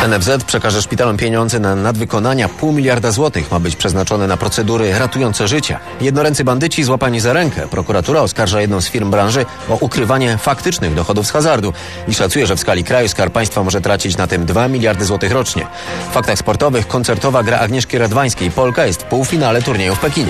NFZ przekaże szpitalom pieniądze na nadwykonania. 0,5 miliarda złotych ma być przeznaczone na procedury ratujące życia. Jednoręcy bandyci złapani za rękę. Prokuratura oskarża jedną z firm branży o ukrywanie faktycznych dochodów z hazardu i szacuje, że w skali kraju Skarb Państwa może tracić na tym 2 miliardy złotych rocznie. W faktach sportowych koncertowa gra Agnieszki Radwańskiej. Polka jest w półfinale turnieju w Pekinie.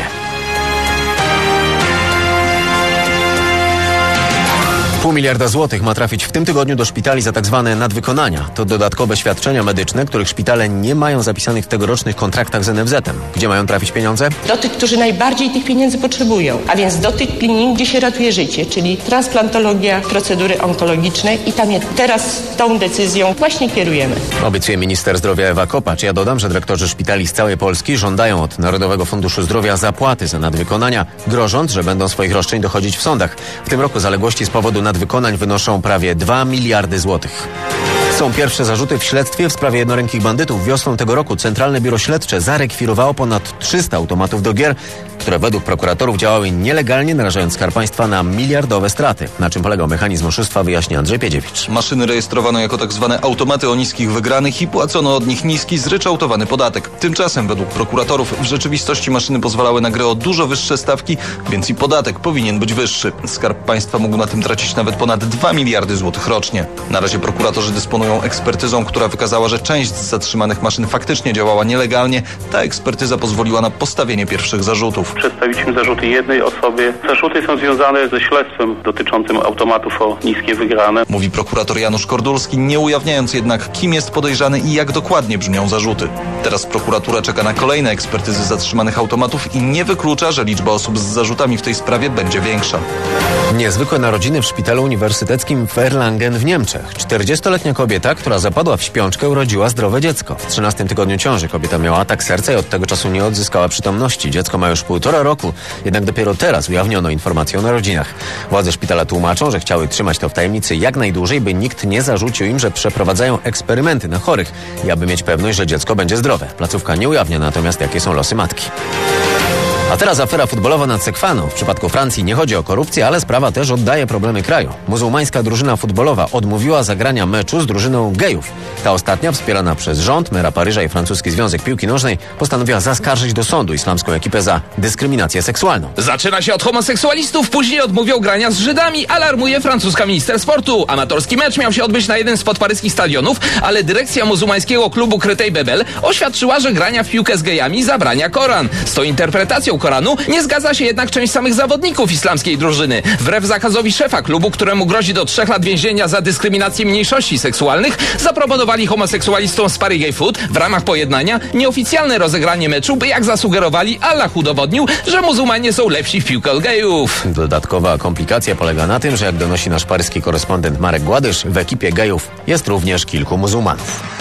Pół miliarda złotych ma trafić w tym tygodniu do szpitali za tak zwane nadwykonania. To dodatkowe świadczenia medyczne, których szpitale nie mają zapisanych w tegorocznych kontraktach z NFZ-em. Gdzie mają trafić pieniądze? Do tych, którzy najbardziej tych pieniędzy potrzebują, a więc do tych klinik, gdzie się ratuje życie, czyli transplantologia, procedury onkologiczne i tam teraz tą decyzją właśnie kierujemy. Obiecuje minister zdrowia Ewa Kopacz. Ja dodam, że dyrektorzy szpitali z całej Polski żądają od Narodowego Funduszu Zdrowia zapłaty za nadwykonania, grożąc, że będą swoich roszczeń dochodzić w sądach. W tym roku zaległości z powodu nadwykonań wynoszą prawie 2 miliardy złotych. Są pierwsze zarzuty w śledztwie w sprawie jednorękich bandytów. Wiosną tego roku Centralne Biuro Śledcze zarekwirowało ponad 300 automatów do gier, które według prokuratorów działały nielegalnie, narażając Skarb Państwa na miliardowe straty. Na czym polegał mechanizm oszustwa, wyjaśnia Andrzej Piedziewicz. Maszyny rejestrowano jako tak zwane automaty o niskich wygranych i płacono od nich niski, zryczałtowany podatek. Tymczasem według prokuratorów w rzeczywistości maszyny pozwalały na grę o dużo wyższe stawki, więc i podatek powinien być wyższy. Skarb Państwa mógł na tym tracić nawet ponad 2 miliardy złotych rocznie. Na razie prokuratorzy dysponują ekspertyzą, która wykazała, że część z zatrzymanych maszyn faktycznie działała nielegalnie. Ta ekspertyza pozwoliła na postawienie pierwszych zarzutów. Przedstawiliśmy zarzuty jednej osobie. Zarzuty są związane ze śledztwem dotyczącym automatów o niskie wygrane. Mówi prokurator Janusz Kordulski, nie ujawniając jednak, kim jest podejrzany i jak dokładnie brzmią zarzuty. Teraz prokuratura czeka na kolejne ekspertyzy zatrzymanych automatów i nie wyklucza, że liczba osób z zarzutami w tej sprawie będzie większa. Niezwykłe narodziny w szpitalu uniwersyteckim w Erlangen w Niemczech. 40-letnia kobieta, która zapadła w śpiączkę, urodziła zdrowe dziecko. W 13 tygodniu ciąży kobieta miała atak serca i od tego czasu nie odzyskała przytomności. Dziecko ma już 1,5 roku, jednak dopiero teraz ujawniono informację o narodzinach. Władze szpitala tłumaczą, że chciały trzymać to w tajemnicy jak najdłużej, by nikt nie zarzucił im, że przeprowadzają eksperymenty na chorych i aby mieć pewność, że dziecko będzie zdrowe. Placówka nie ujawnia natomiast, jakie są losy matki. A teraz afera futbolowa nad Sekwaną. W przypadku Francji nie chodzi o korupcję, ale sprawa też oddaje problemy kraju. Muzułmańska drużyna futbolowa odmówiła zagrania meczu z drużyną gejów. Ta ostatnia, wspierana przez rząd, mera Paryża i francuski Związek Piłki Nożnej, postanowiła zaskarżyć do sądu islamską ekipę za dyskryminację seksualną. Zaczyna się od homoseksualistów, później odmówią grania z Żydami, alarmuje francuska minister sportu. Amatorski mecz miał się odbyć na jeden z podparyskich stadionów, ale dyrekcja muzułmańskiego klubu Créteil Bebel oświadczyła, że grania w piłkę z gejami zabrania Koran. Z tą interpretacją Koranu nie zgadza się jednak część samych zawodników islamskiej drużyny. Wbrew zakazowi szefa klubu, któremu grozi do 3 lat więzienia za dyskryminację mniejszości seksualnych, zaproponowali homoseksualistom z Paris Gay Foot w ramach pojednania nieoficjalne rozegranie meczu, by jak zasugerowali, Allah udowodnił, że muzułmanie są lepsi w piłkę od gejów. Dodatkowa komplikacja polega na tym, że jak donosi nasz paryski korespondent Marek Gładysz, w ekipie gejów jest również kilku muzułmanów.